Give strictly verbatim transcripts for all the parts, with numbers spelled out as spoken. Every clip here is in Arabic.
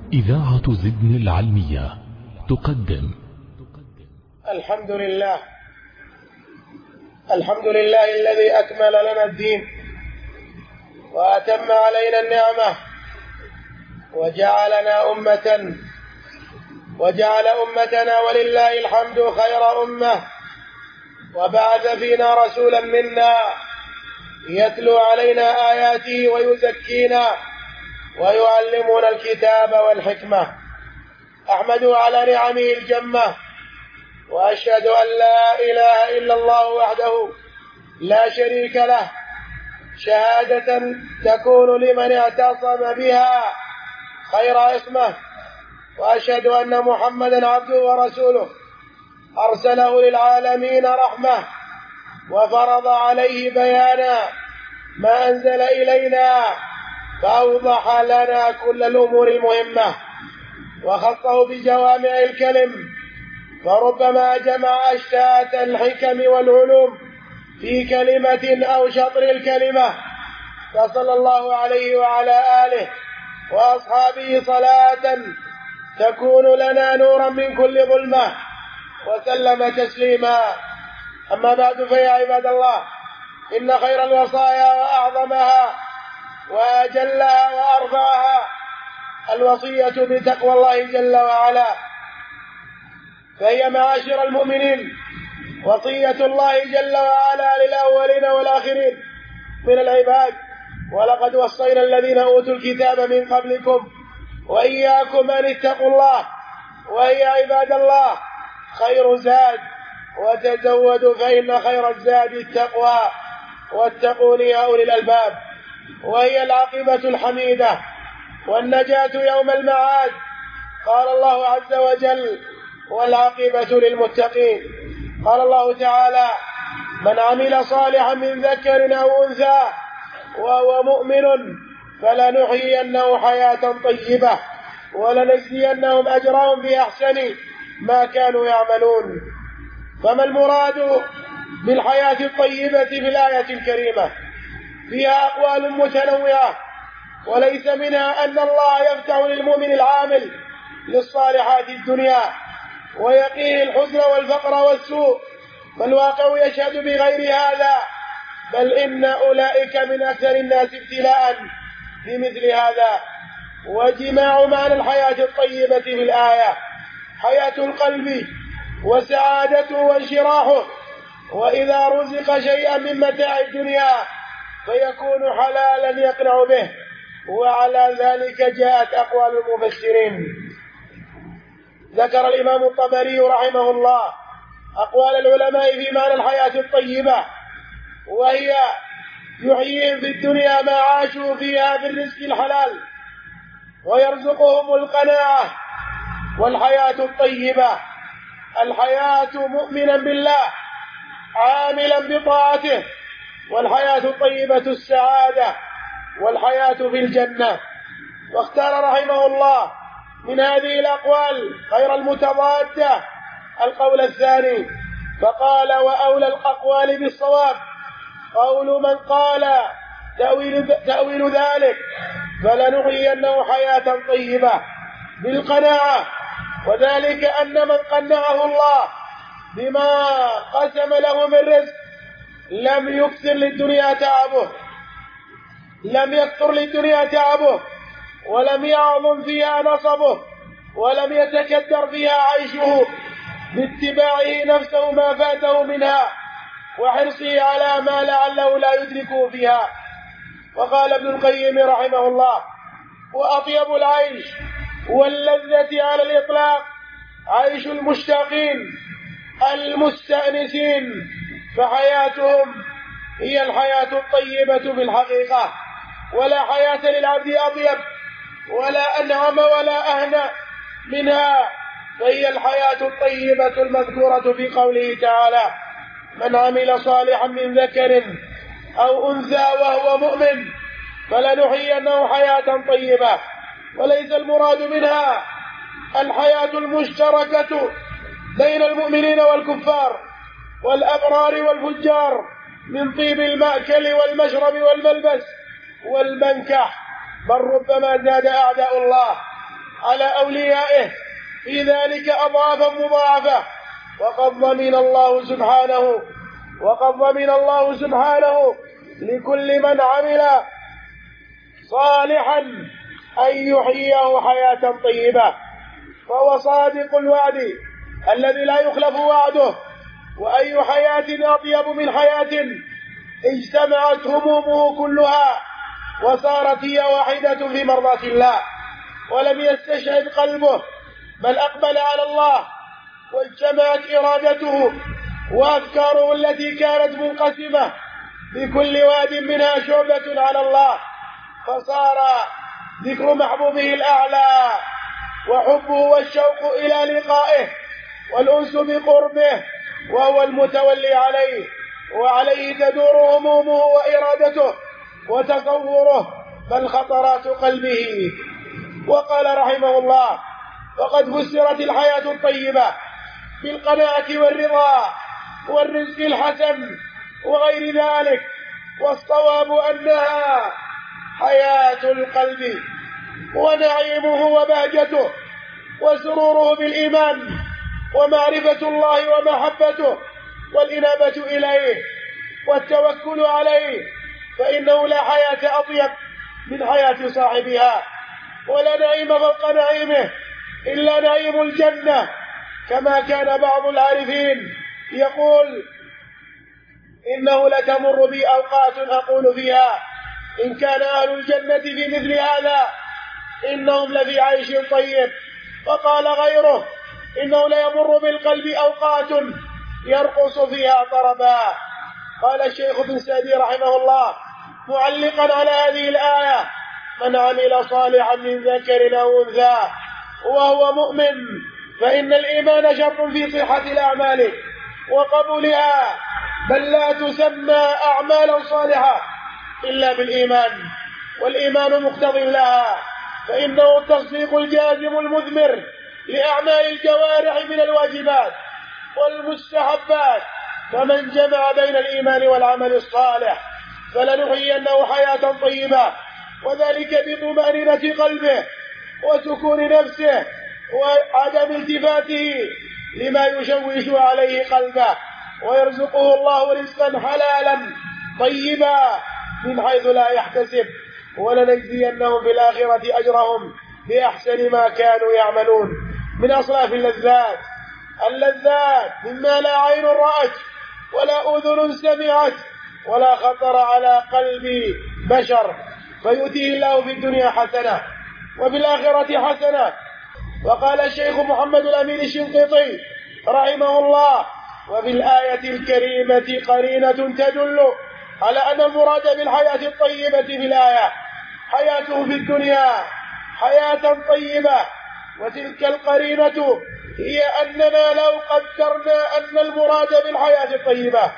إذاعة زدن العلمية تقدم. الحمد لله الحمد لله الذي أكمل لنا الدين وأتم علينا النعمة وجعلنا أمة وجعل أمتنا ولله الحمد خير أمة، وبعث فينا رسولا منا يتلو علينا آياته ويزكينا ويعلمنا الكتاب والحكمة. أحمده على نعمه الجمة، وأشهد أن لا إله إلا الله وحده لا شريك له، شهادة تكون لمن اعتصم بها خير عصمة. وأشهد أن محمدا عبده ورسوله أرسله للعالمين رحمة، وفرض عليه بيانا ما أنزل إلينا، فأوضح لنا كل الأمور المهمة وخصه بجوامع الكلم، فربما جمع أشتات الحكم والعلوم في كلمة أو شطر الكلمة. فصلى الله عليه وعلى آله وأصحابه صلاة تكون لنا نورا من كل ظلمة، وسلم تسليما. أما بعد، فيا عباد الله، إن خير الوصايا وأعظمها وأجلها وأرفعها الوصية بتقوى الله جل وعلا، فهي معاشر المؤمنين وصية الله جل وعلا للأولين والآخرين من العباد. ولقد وصينا الذين أوتوا الكتاب من قبلكم وإياكم أن اتقوا الله، وهي عباد الله خير زاد، وتزودوا فإن خير الزاد التقوى، واتقون يا أولي الألباب، وهي العاقبة الحميدة والنجاة يوم المعاد. قال الله عز وجل: والعاقبة للمتقين. قال الله تعالى: من عمل صالحا من ذكر أو أنثى وهو مؤمن فلنحيينه حياة طيبة ولنجزينهم أجرهم بأحسن ما كانوا يعملون. فما المراد بالحياة الطيبة في الآية الكريمة؟ فيها أقوال متنوعة، وليس منها أن الله يفتح للمؤمن العامل للصالحات الدنيا ويقيه الحزن والفقر والسوء، فالواقع يشهد بغير هذا، بل إن أولئك من أكثر الناس ابتلاء بمثل هذا. وجماع معنى الحياة الطيبة في الآية حياة القلب وسعادته وانشراحه، وإذا رزق شيئا من متاع الدنيا فيكون حلالا يقنع به. وعلى ذلك جاءت أقوال المفسرين. ذكر الإمام الطبري رحمه الله أقوال العلماء في معنى الحياة الطيبة، وهي يحييهم في الدنيا ما عاشوا فيها بالرزق الحلال، ويرزقهم القناعة. والحياة الطيبة الحياة مؤمنا بالله عاملا بطاعته، والحياة الطيبة السعادة والحياة في الجنة. واختار رحمه الله من هذه الأقوال خير المتضادة القول الثاني، فقال: وأولى الأقوال بالصواب قول من قال تأويل, تأويل ذلك فلنحيينه حياة طيبة بالقناعة، وذلك أن من قنعه الله بما قسم له من رزق لم يكثر للدنيا تعبه لم يكثر للدنيا تعبه ولم يعظم فيها نصبه، ولم يتكدر فيها عيشه باتباعه نفسه ما فاته منها وحرصه على ما لعله لا يدركه فيها. وقال ابن القيم رحمه الله: وأطيب العيش واللذة على الإطلاق عيش المشتاقين المستأنسين، فحياتهم هي الحياة الطيبة في الحقيقة، ولا حياة للعبد أطيب ولا أنعم ولا أهنى منها، فهي الحياة الطيبة المذكورة في قوله تعالى: من عمل صالحا من ذكر أو أنثى وهو مؤمن فلنحيينه حياة طيبة. وليس المراد منها الحياة المشتركة بين المؤمنين والكفار والأبرار والفجار من طيب المأكل والمشرب والملبس والمنكح، بل ربما زاد أعداء الله على أوليائه في ذلك أضعافا مضاعفة. وقد ضمن الله سبحانه وقد ضمن الله سبحانه لكل من عمل صالحا أن يحييه حياة طيبة، فهو صادق الوعد الذي لا يخلف وعده. وأي حياة أطيب من حياة اجتمعت همومه كلها وصارت هي واحدة في مرضاة الله، ولم يستشعر قلبه بل أقبل على الله، واجتمعت إرادته وأفكاره التي كانت منقسمة بكل واد منها شعبة على الله، فصار ذكر محبوبه الأعلى وحبه والشوق إلى لقائه والأنس بقربه، وهو المتولي عليه، وعليه تدور همومه وإرادته وتصوره بل خطرات قلبه. وقال رحمه الله: وقد فسرت الحياة الطيبة بالقناعة والرضا والرزق الحسن وغير ذلك، والصواب أنها حياة القلب ونعيمه وبهجته وسروره بالإيمان ومعرفة الله ومحبته والإنابة إليه والتوكل عليه، فإنه لا حياة أطيب من حياة صاحبها، ولا نعيم فوق نعيمه إلا نعيم الجنة، كما كان بعض العارفين يقول: إنه لتمر بي أوقات أقول فيها إن كان أهل الجنة في مثل هذا إنهم لفي عيش طيب. وقال غيره: إنه ليمر بالقلب أوقات يرقص فيها طربا. قال الشيخ ابن سعدي رحمه الله معلقا على هذه الآية: من عمل صالحا من ذكر أو أنثى وهو مؤمن فإن الإيمان شرط في صحة الأعمال وقبولها، بل لا تسمى أعمالا صالحة إلا بالإيمان، والإيمان مقتض لها، فإنه التصديق الجازم المثمر لأعمال الجوارح من الواجبات والمستحبات. فمن جمع بين الإيمان والعمل الصالح فلنحيينه حياة طيبة، وذلك بطمأنينة قلبه وسكون نفسه وعدم التفاته لما يشوش عليه قلبه، ويرزقه الله رزقا حلالا طيبا من حيث لا يحتسب، ولنجزينهم في الآخرة أجرهم بأحسن ما كانوا يعملون. من أصلاف اللذات اللذات مما لا عين رأت ولا أذن سمعت ولا خطر على قلب بشر، فيؤتيه الله في الدنيا حسنة وفي الآخرة حسنة. وقال الشيخ محمد الأمين الشنقيطي رحمه الله: وفي الآية الكريمة قرينة تدل على أن المراد بالحياة الطيبة في الآية حياته في الدنيا حياة طيبة، وتلك القرينة هي أننا لو قدرنا أن المراد بالحياة الطيبة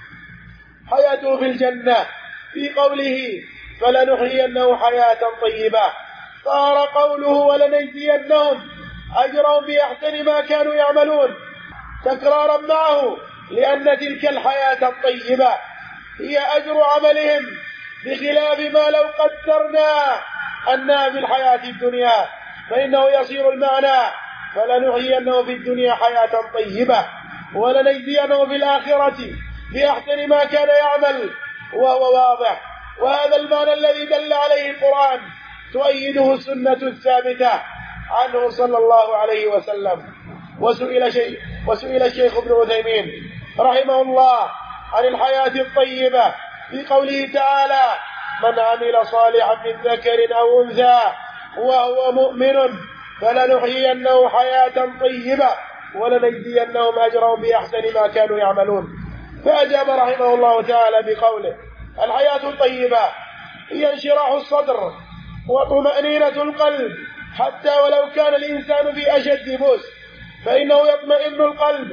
حياته في الجنة في قوله فلنحيينه حياة طيبة، صار قوله ولنجزينهم أجرهم بأحسن ما كانوا يعملون تكرارا معه، لأن تلك الحياة الطيبة هي أجر عملهم، بخلاف ما لو قدرنا أنها في الحياة الدنيا فإنه يصير المعنى فلنحيينه في الدنيا حياة طيبة ولنجزينه في الآخرة بأحسن ما كان يعمل، وهو واضح. وهذا المعنى الذي دل عليه القرآن تؤيده السنة الثابتة عنه صلى الله عليه وسلم. وسئل, شيء وسئل الشيخ ابن عثيمين رحمه الله عن الحياة الطيبة في قوله تعالى: من عمل صالحا من ذكر أو أنثى وهو مؤمن فلنحيينه حياة طيبة ولنجزينهم أجرهم بأحسن ما كانوا يعملون. فأجاب رحمه الله تعالى بقوله: الحياة الطيبة هي انشراح الصدر وطمأنينة القلب، حتى ولو كان الإنسان في أشد بؤس فإنه يطمئن القلب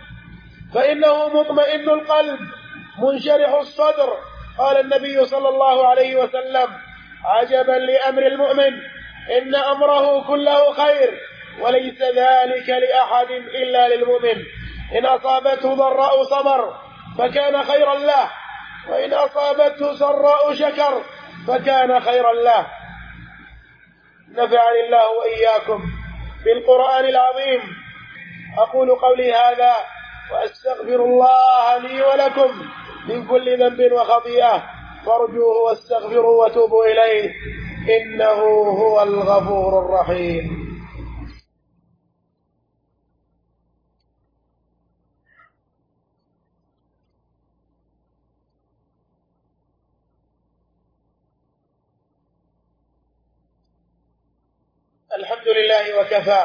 فإنه مطمئن القلب منشرح الصدر. قال النبي صلى الله عليه وسلم: عجبا لأمر المؤمن إن أمره كله خير وليس ذلك لأحد إلا للمؤمن، إن أصابته ضراء صبر فكان خيرا له، وإن أصابته سراء شكر فكان خيرا له. نفعني الله وإياكم بالقرآن العظيم. أقول قولي هذا وأستغفر الله لي ولكم من كل ذنب وخطيئة، فارجوه واستغفروا وتوبوا إليه إنه هو الغفور الرحيم. الحمد لله وكفى،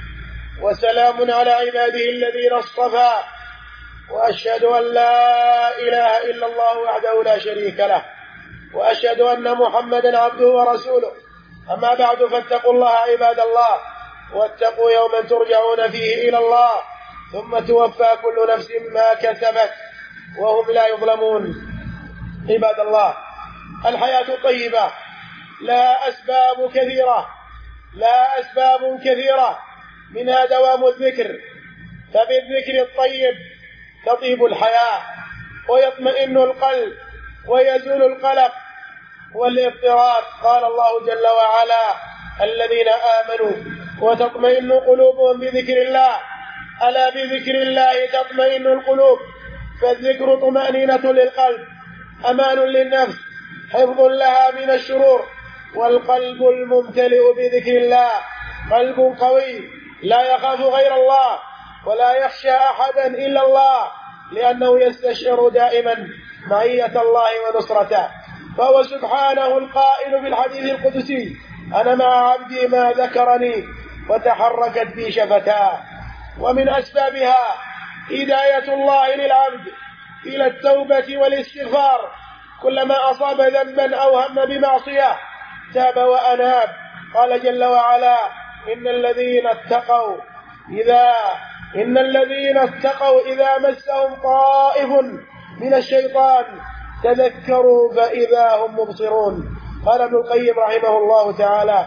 وسلام على عباده الذين اصطفى، وأشهد أن لا إله إلا الله وحده لا شريك له، وأشهد أن محمدا عبده ورسوله. أما بعد، فاتقوا الله عباد الله، واتقوا يوما ترجعون فيه إلى الله ثم توفى كل نفس ما كسبت وهم لا يظلمون. عباد الله، الحياة طيبة لها أسباب كثيرة لا أسباب كثيرة منها دوام الذكر، فبالذكر الطيب تطيب الحياة ويطمئن القلب ويزول القلق والاضطراب. قال الله جل وعلا: الذين آمنوا وتطمئن قلوبهم بذكر الله، ألا بذكر الله تطمئن القلوب. فالذكر طمأنينة للقلب، أمان للنفس، حفظ لها من الشرور. والقلب الممتلئ بذكر الله قلب قوي لا يخاف غير الله ولا يخشى أحدا إلا الله، لأنه يستشعر دائما معية الله ونصرته. فهو سبحانه القائل في الحديث القدسي: أنا مع عبدي ما ذكرني وتحركت بي شفتاه. ومن أسبابها هداية الله للعبد إلى التوبة والاستغفار. كلما أصاب ذنبا أو هم بمعصية تاب وأناب. قال جل وعلا: إن الذين اتقوا إذا إن الذين اتقوا إذا مسهم طائف من الشيطان تذكروا فإذا هم مبصرون. قال ابن القيم رحمه الله تعالى: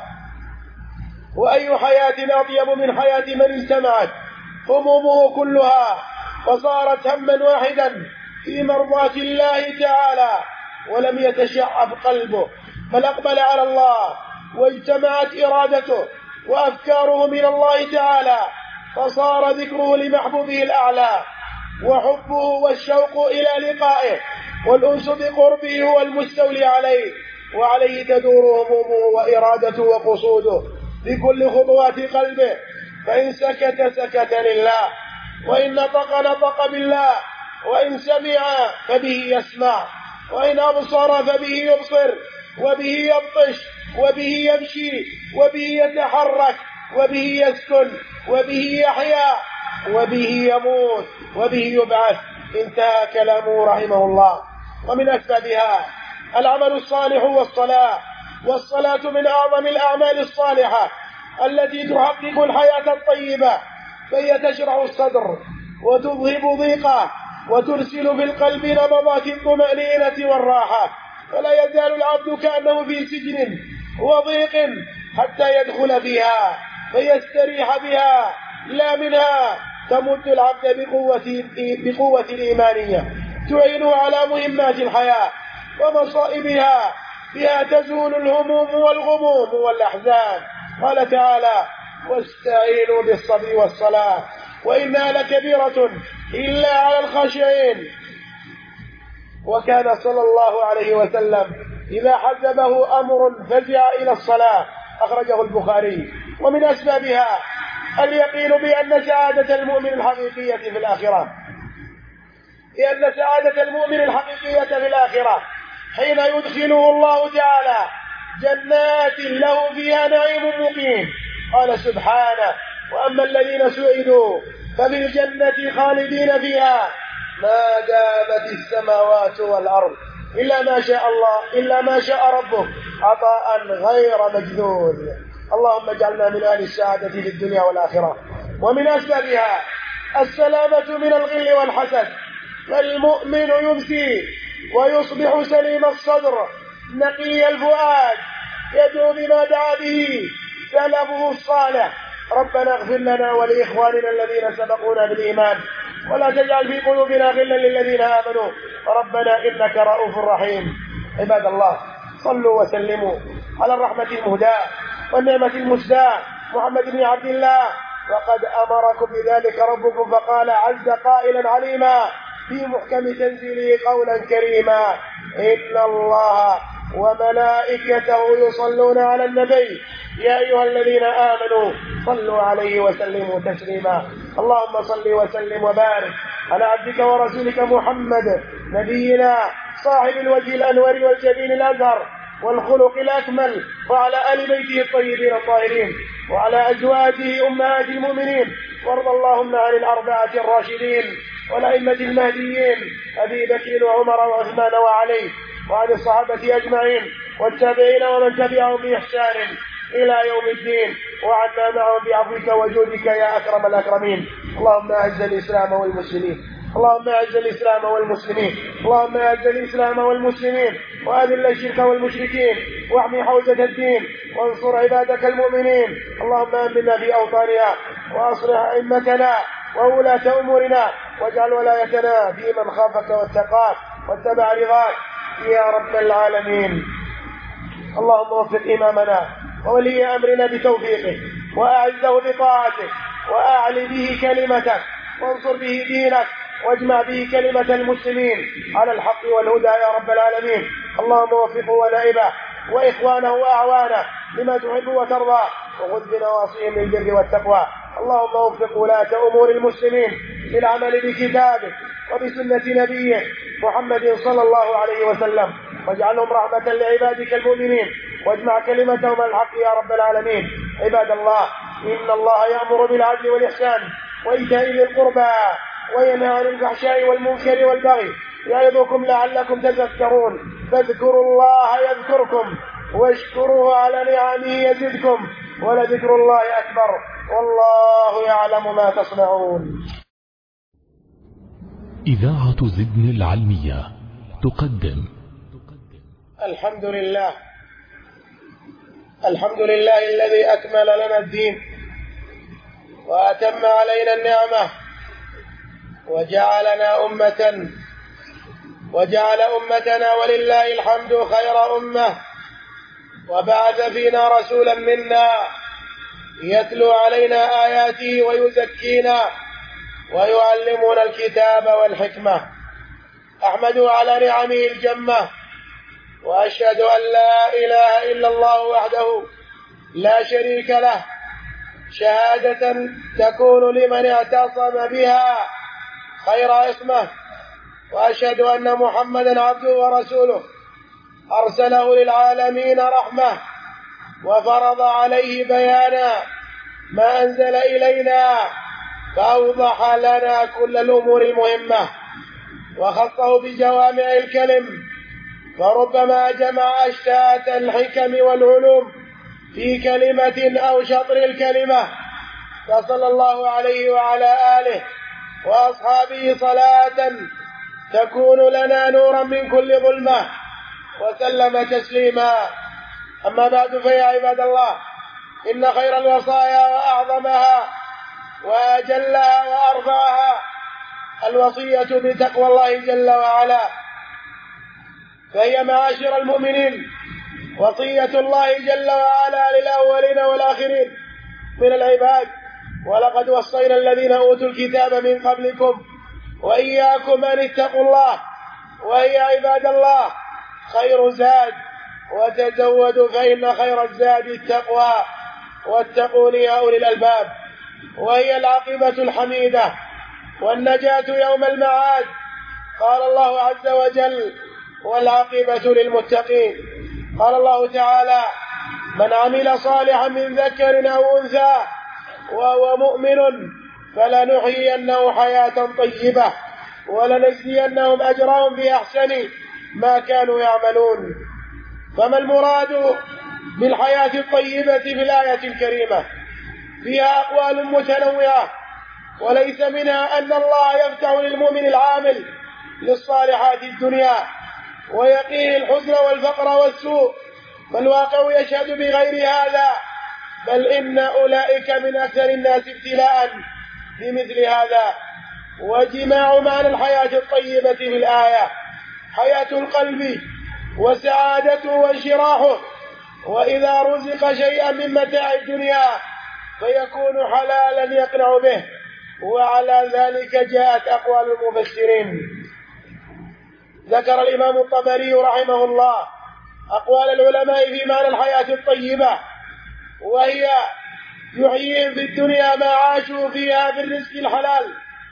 وأي حياة أطيب من حياة من اجتمعت همومه كلها فصارت هما واحدا في مرضاة الله تعالى، ولم يتشعب قلبه بل أقبل على الله، واجتمعت إرادته وأفكاره من الله تعالى، فصار ذكره لمحبوبه الأعلى، وحبه والشوق إلى لقائه والأنس بقربه هو المستولي عليه، وعليه تدور همومه وإرادته وقصوده بكل خطوات قلبه. فإن سكت سكت لله، وإن نطق نطق بالله، وإن سمع فبه يسمع، وإن أبصر فبه يبصر، وبه يبطش، وبه يمشي، وبه يتحرك، وبه يسكن، وبه يحيا، وبه يموت، وبه يبعث. انتهى كلامه رحمه الله. ومن أسبابها العمل الصالح والصلاة. والصلاة من أعظم الأعمال الصالحة التي تحقق الحياة الطيبة، فهي تشرح الصدر وتذهب ضيقه وترسل في القلب نبضات الطمأنينة والراحة، فلا يزال العبد كأنه في سجن وضيق حتى يدخل فيها فيستريح بها لا منها. تمد العبد بقوة, بقوة الإيمانية تعينه على مهمات الحياة ومصائبها، بها تزول الهموم والغموم والأحزان. قال تعالى: واستعينوا بالصبر والصلاة وإنها لكبيرة إلا على الخاشعين. وكان صلى الله عليه وسلم إذا حزبه أمر فزع إلى الصلاة، أخرجه البخاري. ومن أسبابها اليقين بأن سعادة المؤمن الحقيقية في الآخرة بأن سعادة المؤمن الحقيقية في الآخرة حين يدخله الله تعالى جنات له فيها نعيم مقيم. قال سبحانه: وأما الذين سعدوا ففي الجنة خالدين فيها ما دامت السماوات والأرض إلا ما شاء الله إلا ما شاء ربك عطاء غير مجذوذ. اللهم اجعلنا من أهل السعادة في الدنيا والآخرة. ومن أسبابها السلامة من الغل والحسد. فالمؤمن يمسي ويصبح سليم الصدر نقي الفؤاد، يدعو بما دعا به سلفه الصالح: ربنا اغفر لنا ولإخواننا الذين سبقونا بالإيمان ولا تجعل في قلوبنا غلا للذين آمنوا ربنا إنك رؤوف رحيم. عباد الله، صلوا وسلموا على الرحمة المهداة والنعمة المسداة محمد بن عبد الله، وقد أمركم بذلك ربكم فقال عز قائلا عليما في محكم تنزيله قولا كريما: إن الله وملائكته يصلون على النبي يا أيها الذين آمنوا صلوا عليه وسلموا تسليما. اللهم صل وسلم وبارك على عبدك ورسولك محمد نبينا صاحب الوجه الأنور والجبين الأزهر والخلق الأكمل، وعلى آل بيته الطيبين الطاهرين، وعلى أزواجه أمهات المؤمنين، وارض اللهم عن الأربعة الراشدين والأئمة المهديين أبي بكر وعمر وعثمان وعلي، وعن الصحابة أجمعين والتابعين ومن تبعهم بإحسان إلى يوم الدين، وعنا معهم بعفوك وجودك يا أكرم الأكرمين. اللهم أعز الإسلام والمسلمين اللهم أعز الإسلام والمسلمين اللهم أعز الإسلام والمسلمين وأذل الشرك والمشركين، واحمي حوزة الدين، وانصر عبادك المؤمنين. اللهم آمنا في أوطاننا، وأصلح أئمتنا وولاة أمورنا، واجعل ولايتنا في من خافك واتقاك واتبع رضاك يا رب العالمين. اللهم وفق إمامنا وولي أمرنا بتوفيقه، وأعزه بطاعته، وأعل به كلمتك، وانصر به دينك، واجمع به كلمة المسلمين على الحق والهدى يا رب العالمين. اللهم وفقه ونائبه وإخوانه وأعوانه لما تحب وترضى، وخذ بنواصيهم للبر والتقوى. اللهم وفق ولاة أمور المسلمين للعمل بكتابه وبسنة نبيه محمد صلى الله عليه وسلم، واجعلهم رحمة لعبادك المؤمنين، واجمع كلمتهم على الحق يا رب العالمين. عباد الله، إن الله يأمر بالعدل والإحسان وإيتاء ذي القربى وينهى عن الفحشاء والمنكر والبغي يعظكم لعلكم تذكرون. فاذكروا الله يذكركم واشكروه على نعمه يزدكم، ولذكر الله أكبر والله يعلم ما تصنعون. إذاعة زدن العلمية تقدم الحمد لله الحمد لله الذي أكمل لنا الدين وأتم علينا النعمة، وجعلنا أمة وجعل أمتنا ولله الحمد خير أمة، وبعث فينا رسولا منا يتلو علينا آياته ويزكينا ويعلمنا الكتاب والحكمة. أحمده على نعمه الجمة، وأشهد أن لا إله إلا الله وحده لا شريك له، شهادة تكون لمن اعتصم بها خير عصمة. وأشهد أن محمدا عبده ورسوله أرسله للعالمين رحمة، وفرض عليه بيانا ما أنزل إلينا، فأوضح لنا كل الأمور المهمة، وخصه بجوامع الكلم، فربما جمع أشتات الحكم والعلوم في كلمة أو شطر الكلمة. فصلى الله عليه وعلى آله وأصحابه صلاة تكون لنا نورا من كل ظلمة، وسلم تسليما. أما بعد، فيا عباد الله، إن خير الوصايا وأعظمها وأجلها وأرفعها الوصية بتقوى الله جل وعلا، فهي معاشر المؤمنين وصية الله جل وعلا للأولين والآخرين من العباد. ولقد وصينا الذين أوتوا الكتاب من قبلكم وإياكم أن اتقوا الله، وهي عباد الله خير زاد، وتزودوا فإن خير الزاد التقوى، واتقون يا أولي الألباب، وهي العاقبة الحميدة والنجاة يوم المعاد. قال الله عز وجل: والعاقبة للمتقين. قال الله تعالى: من عمل صالحا من ذكر أو أنثى وهو مؤمن فلنحيينه حياة طيبة ولنجزينهم أجرهم بأحسن ما كانوا يعملون. فما المراد بالحياة الطيبة في الآية الكريمة؟ فيها أقوال متنوعة، وليس منها أن الله يفتح للمؤمن العامل للصالحات الدنيا ويقيه الحزن والفقر والسوء، فالواقع يشهد بغير هذا، بل إن أولئك من أكثر الناس ابتلاء بمثل هذا. وجماع معنى الحياة الطيبة في الآية حياة القلب وسعادته وانشراحه وإذا رزق شيئا من متاع الدنيا فيكون حلالا يقنع به. وعلى ذلك جاءت أقوال المفسرين. ذكر الإمام الطبري رحمه الله أقوال العلماء في معنى الحياة الطيبة، وهي يحييهم في الدنيا ما عاشوا فيها بالرزق الحلال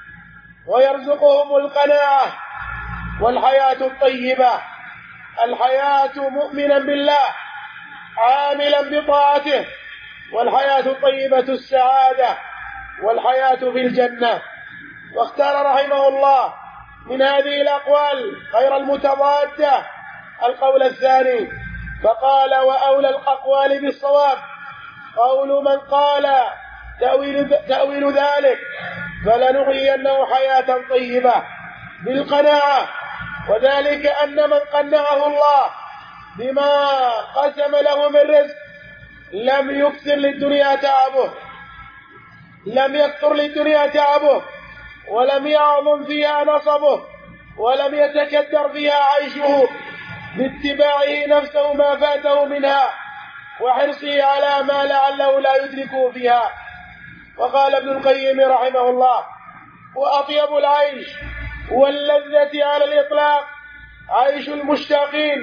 ويرزقهم القناعة. والحياة الطيبة الحياة مؤمنا بالله عاملا بطاعته، والحياة الطيبة السعادة والحياة في الجنة. واختار رحمه الله من هذه الأقوال غير المتضادة القول الثاني، فقال: وأولى الأقوال بالصواب قول من قال تأويل, تأويل ذلك فلنحيينه حياة طيبة بالقناعة، وذلك أن من قنعه الله بما قسم له من رزق لم يكثر للدنيا تعبه لم يكثر للدنيا تعبه ولم يعظم فيها نصبه ولم يتكدر فيها عيشه باتباعه نفسه ما فاته منها وحرصه على ما لعله لا يدركه فيها. وقال ابن القيم رحمه الله: وأطيب العيش واللذة على الإطلاق عيش المشتاقين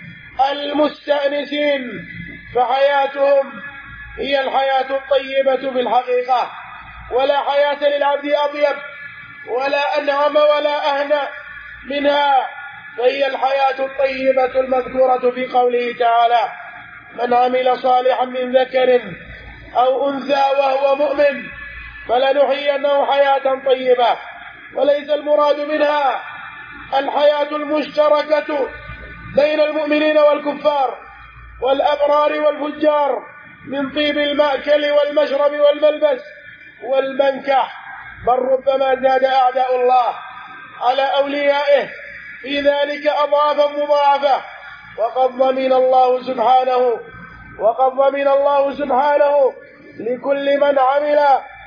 المستأنسين، فحياتهم هي الحياة الطيبة في الحقيقة، ولا حياة للعبد أطيب ولا أنعم ولا أهنى منها، فهي الحياة الطيبة المذكورة في قوله تعالى: من عمل صالحا من ذكر أو أنثى وهو مؤمن فلنحيينه حياة طيبة. وليس المراد منها الحياة المشتركة بين المؤمنين والكفار والأبرار والفجار من طيب المأكل والمشرب والملبس والمنكح، بل ربما زاد أعداء الله على أوليائه في ذلك أضعافا مضاعفة. وقد ضمن الله سبحانه وقد ضمن الله سبحانه لكل من عمل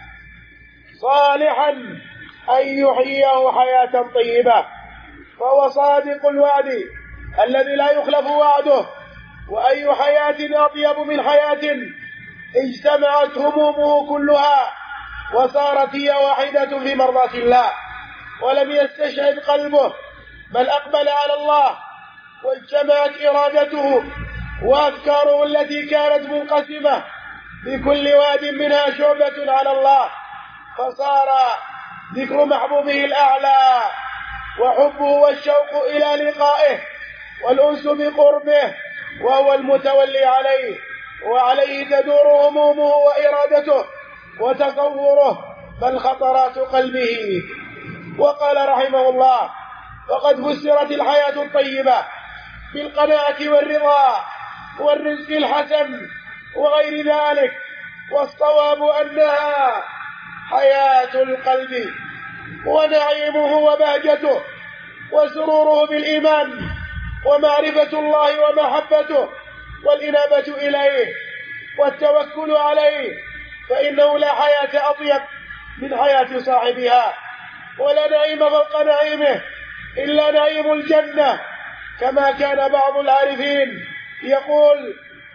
صالحا أن يحييه حياة طيبة، فهو صادق الوعد الذي لا يخلف وعده. وأي حياة أطيب من حياة اجتمعت همومه كلها وصارت هي واحدة في مرضاة الله، ولم يستشعر قلبه بل أقبل على الله، واجتمعت إرادته وأفكاره التي كانت منقسمة بكل واد منها شعبة على الله، فصار ذكر محبوبه الأعلى وحبه والشوق إلى لقائه والأنس بقربه، وهو المتولي عليه، وعليه تدور همومه وإرادته وتصوره بل خطرات قلبه. وقال رحمه الله: وقد فسرت الحياة الطيبة بالقناعة والرضا والرزق الحسن وغير ذلك، والصواب أنها حياة القلب ونعيمه وبهجته وسروره بالإيمان ومعرفة الله ومحبته والإنابة إليه والتوكل عليه، فإنه لا حياة أطيب من حياة صاحبها، ولا نعيم فوق نعيمه إلا نعيم الجنة، كما كان بعض العارفين يقول: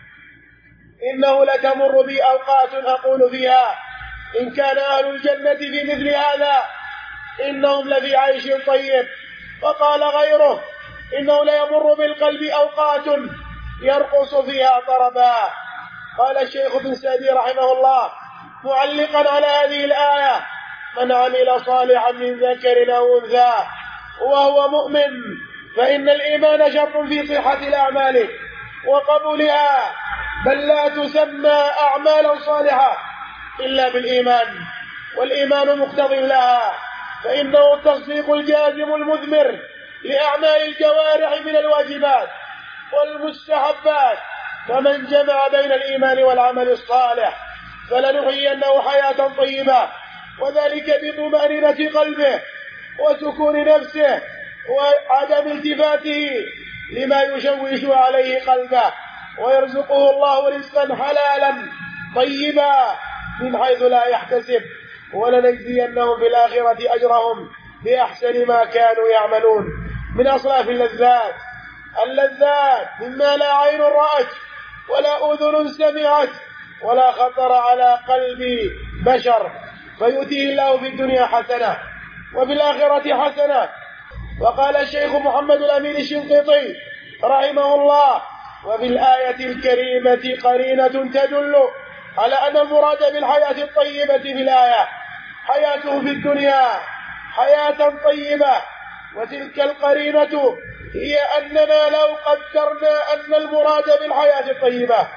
إنه لتمر بي أوقات أقول فيها إن كان أهل الجنة في مثل هذا إنهم لفي عيش طيب. وقال غيره: إنه ليمر بالقلب أوقات يرقص فيها طربا. قال الشيخ بن سعدي رحمه الله معلقا على هذه الآية: من عمل صالحا من ذكر أو أنثى وهو مؤمن فإن الإيمان شرط في صحة الأعمال وقبولها، بل لا تسمى أعمالا صالحة إلا بالإيمان، والإيمان مقتضٍ لها، فإنه التصديق الجازم المثمر لأعمال الجوارح من الواجبات والمستحبات. فمن جمع بين الإيمان والعمل الصالح فلنحيينه حياة طيبة، وذلك بطمأنينة قلبه وسكون نفسه وعدم التفاته لما يشوش عليه قلبه، ويرزقه الله رزقا حلالا طيبا من حيث لا يحتسب، ولنجزينهم في الآخرة أجرهم بأحسن ما كانوا يعملون من أصلاف اللذات اللذات مما لا عين رأت ولا أذن سمعت ولا خطر على قلب بشر، فيؤتيه الله في الدنيا حسنة وفي الآخرة حسنة. وقال الشيخ محمد الأمين الشنقيطي رحمه الله: وفي الآية الكريمة قرينة تدل على أن المراد بالحياة الطيبة في الآية حياته في الدنيا حياة طيبة، وتلك القرينة هي أننا لو قدرنا أن المراد بالحياة الطيبة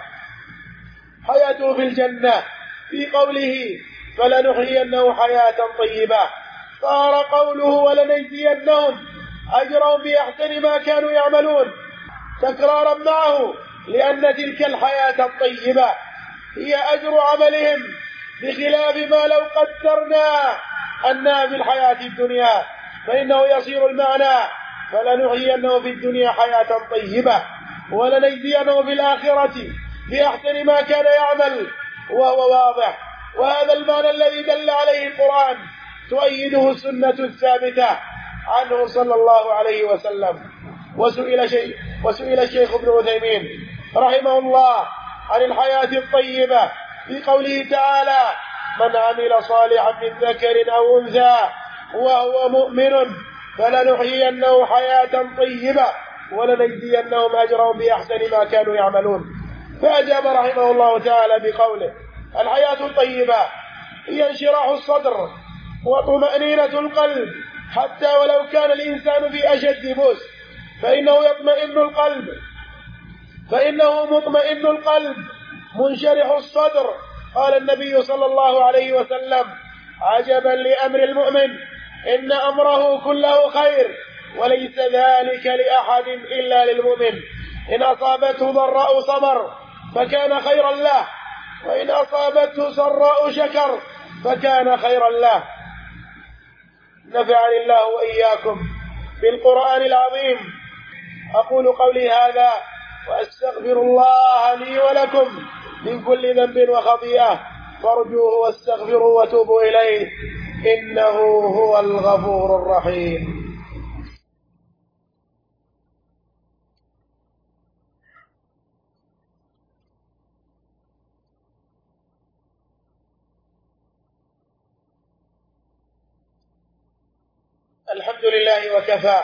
حياته في الجنة في قوله فلنحيينه حياة طيبة، صار قوله ولنجزينهم أجرهم بأحسن ما كانوا يعملون تكرارا معه، لأن تلك الحياة الطيبة هي أجر عملهم، بخلاف ما لو قدرنا أنها في الحياة الدنيا فإنه يصير المعنى فلنحيينه في الدنيا حياة طيبة ولنجزينه في الآخرة بأحسن ما كان يعمل، وهو واضح. وهذا المعنى الذي دل عليه القرآن تؤيده السنة الثابتة عنه صلى الله عليه وسلم. وسئل, شيء وسئل الشيخ ابن عثيمين رحمه الله عن الحياة الطيبة في قوله تعالى: من عمل صالحا من ذكر أو أنثى وهو مؤمن فلنحيينه حياة طيبة ولنجزينهم أجرهم بأحسن ما كانوا يعملون. فأجاب رحمه الله تعالى بقوله: الحياة الطيبة هي انشراح الصدر وطمأنينة القلب، حتى ولو كان الإنسان في أشد بؤس فإنه يطمئن القلب فإنه مطمئن القلب منشرح الصدر. قال النبي صلى الله عليه وسلم: عجبا لأمر المؤمن إن أمره كله خير وليس ذلك لأحد إلا للمؤمن، إن أصابته ضراء صبر فكان خيرا له، وإن أصابته سراء شكر فكان خيرا له. نفعني الله وإياكم بالقرآن العظيم. أقول قولي هذا وأستغفر الله لي ولكم من كل ذنب وخطيئة، فارجوه واستغفروه وتوبوا إليه إنه هو الغفور الرحيم. الحمد لله وكفى،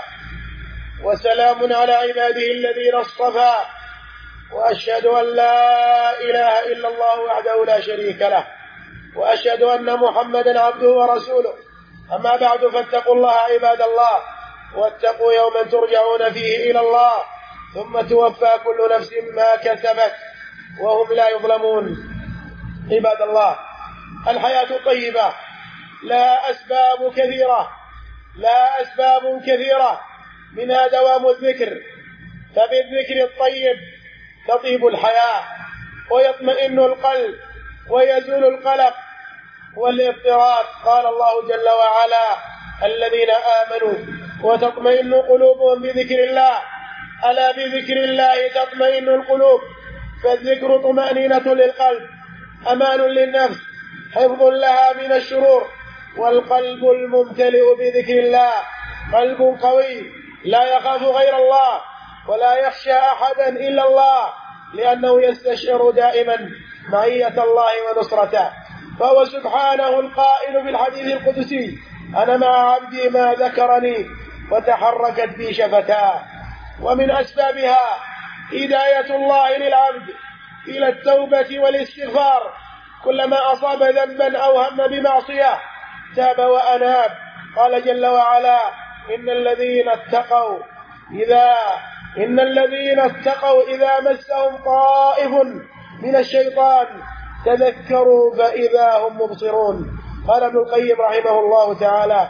وسلام على عباده الذين اصطفى، وأشهد أن لا إله إلا الله وحده لا شريك له، وأشهد أن محمدا عبده ورسوله. أما بعد، فاتقوا الله عباد الله، واتقوا يوما ترجعون فيه إلى الله ثم توفى كل نفس ما كسبت وهم لا يظلمون. عباد الله، الحياة الطيبة لها أسباب كثيرة لا أسباب كثيرة منها دوام الذكر، فبالذكر الطيب تطيب الحياة ويطمئن القلب ويزول القلق والاضطراب. قال الله جل وعلا: الذين آمنوا وتطمئن قلوبهم بذكر الله، ألا بذكر الله تطمئن القلوب. فالذكر طمأنينة للقلب، أمان للنفس، حفظ لها من الشرور. والقلب الممتلئ بذكر الله قلب قوي لا يخاف غير الله ولا يخشى أحدا إلا الله، لأنه يستشعر دائما معية الله ونصرته. فهو سبحانه القائل في الحديث القدسي: أنا مع عبدي ما ذكرني وتحركت بي شفتاه. ومن أسبابها هداية الله للعبد إلى التوبة والاستغفار، كلما أصاب ذنبا أو هم بمعصية تاب وأناب. قال جل وعلا: إن الذين اتقوا إذا إن الذين اتقوا إذا مسهم طائف من الشيطان تذكروا فإذا هم مبصرون. قال ابن القيم رحمه الله تعالى: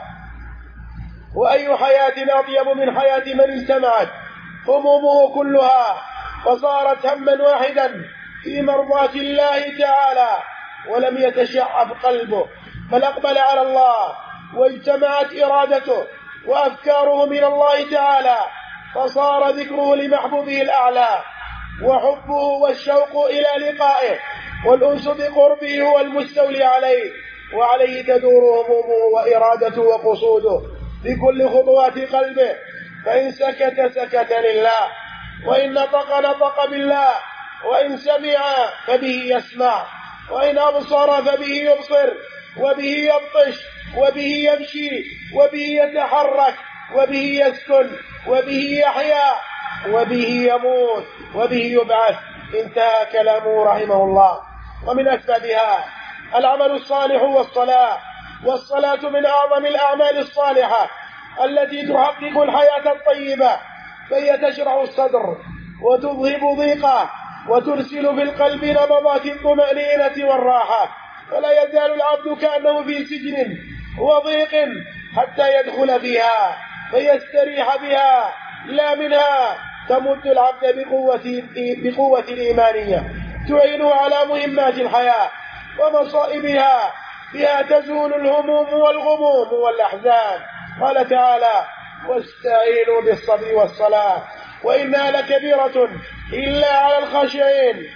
وأي حياة أطيب من حياة من اجتمعت همومه كلها وصارت هما واحدا في مرضاة الله تعالى، ولم يتشعب قلبه بل أقبل على الله، واجتمعت إرادته وأفكاره من الله تعالى، فصار ذكره لمحبوبه الأعلى، وحبه والشوق إلى لقائه والأنس بقربه هو المستولي عليه، وعليه تدور همومه وإرادته وقصوده بكل خطوات قلبه. فإن سكت سكت لله، وإن نطق نطق بالله، وإن سمع فبه يسمع، وإن أبصر فبه يبصر، وبه يبطش، وبه يمشي، وبه يتحرك، وبه يسكن، وبه يحيا، وبه يموت، وبه يبعث. انتهى كلامه رحمه الله. ومن أسبابها العمل الصالح والصلاة، والصلاة من أعظم الأعمال الصالحة التي تحقق الحياة الطيبة، فهي تشرح الصدر وتذهب ضيقه وترسل في القلب نبضات الطمأنينة والراحة، فلا يزال العبد كأنه في سجن وضيق حتى يدخل فيها فيستريح بها لا منها. تمد العبد بقوة, بقوة الإيمانية تعينه على مهمات الحياة ومصائبها، بها تزول الهموم والغموم والأحزان. قال تعالى: واستعينوا بالصبر والصلاة وإنها لكبيرة إلا على الخاشعين.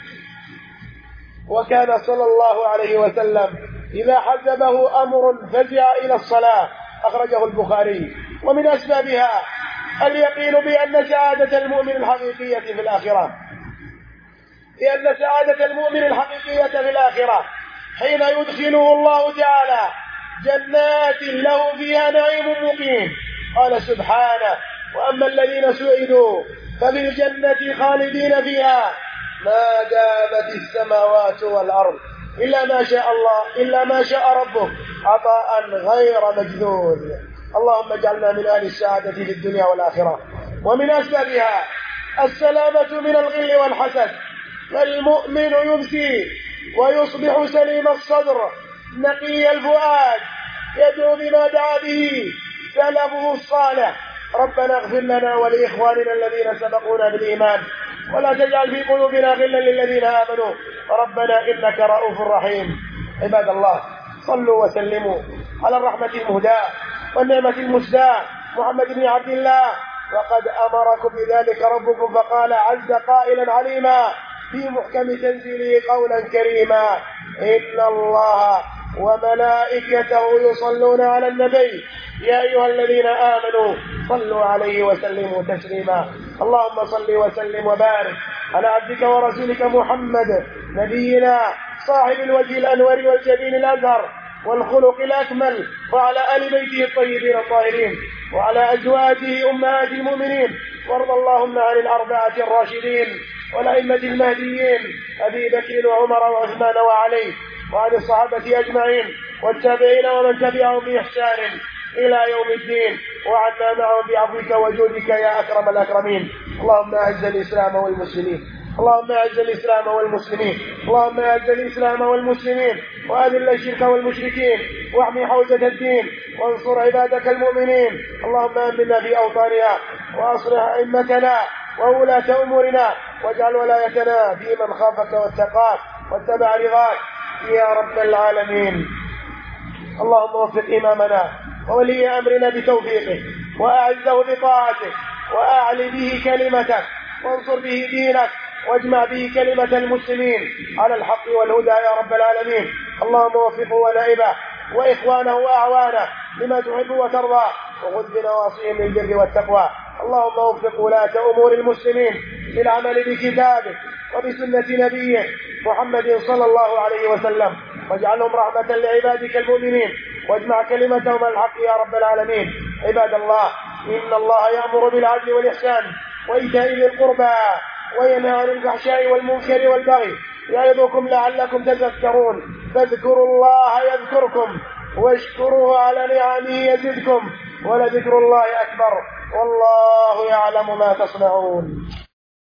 وكان صلى الله عليه وسلم إذا حزبه أمر فزع إلى الصلاة، أخرجه البخاري. ومن أسبابها اليقين بأن سعادة المؤمن الحقيقية في الآخرة، بأن سعادة المؤمن الحقيقية في الآخرة حين يدخله الله تعالى جنات له فيها نعيم مقيم. قال سبحانه: وأما الذين سعدوا ففي الجنة خالدين فيها ما دامت السماوات والأرض إلا ما شاء الله إلا ما شاء ربك عطاء غير مجذوذ. اللهم اجعلنا من أهل السعادة في الدنيا والآخرة. ومن أسبابها السلامة من الغل والحسد، فالمؤمن يمسي ويصبح سليم الصدر نقي الفؤاد، يدعو بما دعا به سلفه الصالح: ربنا اغفر لنا ولإخواننا الذين سبقونا بالإيمان ولا تجعل في قلوبنا غلا للذين آمنوا ربنا إنك رؤوف رحيم. عباد الله، صلوا وسلموا على الرحمة المهداة والنعمة المسداة محمد بن عبد الله، وقد أمركم بذلك ربكم فقال عز قائلا عليما في محكم تنزيله قولا كريما: إن الله وملائكته يصلون على النبي يا أيها الذين آمنوا صلوا عليه وسلموا تسليما. اللهم صل وسلم وبارك على عبدك ورسولك محمد نبينا صاحب الوجه الأنور والجبين الأزهر والخلق الأكمل، وعلى آل بيته الطيبين الطاهرين، وعلى أزواجه أمهات المؤمنين، وارض اللهم عن الأربعة الراشدين والأئمة المهديين أبي بكر وعمر وعثمان وعلي، وعن الصحابة أجمعين والتابعين ومن تبعهم بإحسان إلى يوم الدين، وعنا معهم بعفوك وجودك يا أكرم الأكرمين. اللهم أعز الإسلام والمسلمين اللهم أعز الإسلام والمسلمين اللهم أعز الإسلام والمسلمين وأذل الشرك والمشركين، واحمي حوزة الدين، وانصر عبادك المؤمنين. اللهم آمنا في أوطاننا، وأصلح أئمتنا وولاة أمورنا، واجعل ولايتنا في من خافك واتقاك واتبع رضاك يا رب العالمين. اللهم وفق إمامنا وولي أمرنا بتوفيقه، وأعزه بطاعتك، وأعلي به كلمتك، وانصر به دينك، واجمع به كلمة المسلمين على الحق والهدى يا رب العالمين. اللهم وفقه ونائبه وإخوانه وأعوانه لما تحب وترضى، وخذ بنواصيهم للبر والتقوى. اللهم وفق ولاة أمور المسلمين للعمل بكتابك وبسنة نبيه محمد صلى الله عليه وسلم، واجعلهم رحمة لعبادك المؤمنين، واجمع كلمتهم على الحق يا رب العالمين. عباد الله، إن الله يأمر بالعدل والإحسان وإيتاء ذي القربى وينهى عن الفحشاء والمنكر والبغي يعظكم لعلكم تذكرون. فاذكروا الله يذكركم واشكروه على نعمه يزدكم، ولذكر الله أكبر والله يعلم ما تصنعون.